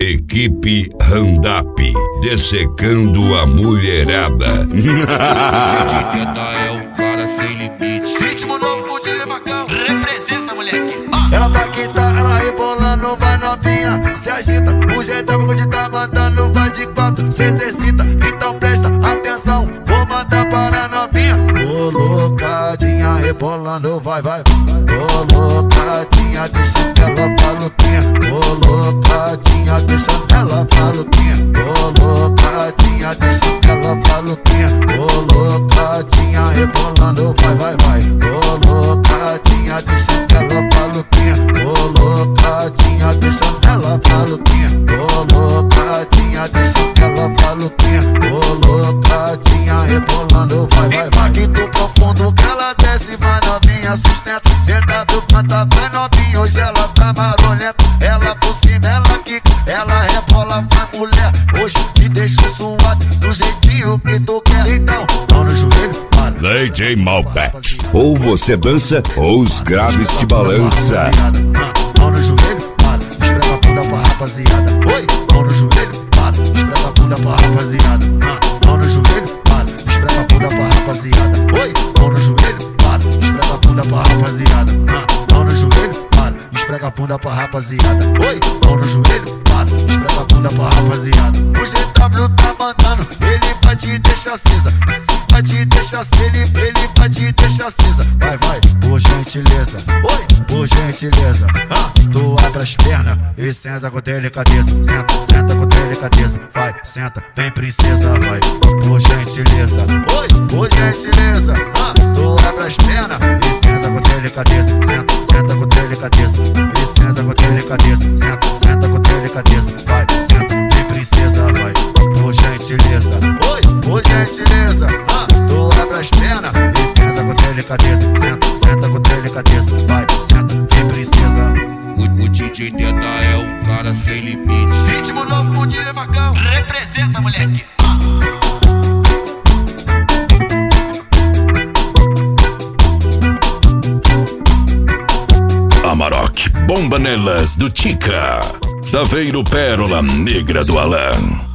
Equipe Randap, dessecando a mulherada. É um cara sem limite. Ritmo novo, o DJ Macão. Representa, moleque. Ela tá quinta, ela rebolando, vai novinha, se agita. O jeitão onde tá mandando, vai de quatro, se exercita. Então presta atenção, vou mandar para a novinha. Colocadinha, rebolando, vai, vai. Colocadinha, deixa ela maluquinha. Colocadinha, deixa ela maluquinha. Colocadinha, deixa ela maluquinha. Colocadinha, rebolando, vai, vai, vai. Colocadinha, deixa ela maluquinha. Colocadinha, deixa ela maluquinha. Colocadinha, deixa ela maluquinha. Colocadinha, rebolando, vai, vai, vai. Impacto profundo que ela desce, vai novinha, sustenta. Senta do canta, vai novinha, hoje ela tá marolenta. Ela por cima, ela quica, ela rebola, vai mulher. Hoje te deixo suado, do jeitinho que tu quer. Então, mão no joelho, para. DJ Malbec. Ou você dança, ou os graves te balança. Mão no joelho, para. Esfrega a bunda pra rapaziada. Oi, mão no joelho, para. Esfrega a bunda pra rapaziada. Mão no joelho, para. Esfrega a bunda pra rapaziada. Oi, mão no joelho, para. Esfrega a bunda pra rapaziada. Mão no joelho, para. Esfrega a bunda pra rapaziada. Oi, mão no joelho, para. Esfrega a bunda pra rapaziada. O GW tá mandando, ele vai te deixar acesa. Vai te deixar acesa, ele vai te deixar acesa. Vai, vai, por gentileza. Oi, por gentileza. Tu abre as pernas e senta com delicadeza. Senta, senta com delicadeza. Vai, senta, vem princesa, vai. Por gentileza. Oi, por gentileza. Tu abre as pernas e senta com delicadeza. Senta, senta com delicadeza. E senta com delicadeza. Senta, senta com delicadeza. Vai, senta, vem princesa, vai. Por gentileza. Oi, por gentileza. Tu abre as pernas e senta com delicadeza. Senta, senta com delicadeza. Vai, senta, vem princesa. O DJ Teta é um cara sem limite. Ritmo novo, o DJ Macão. Representa, moleque. Amarok, Bomba Nelas do Tica, Saveiro Pérola Negra do Alan.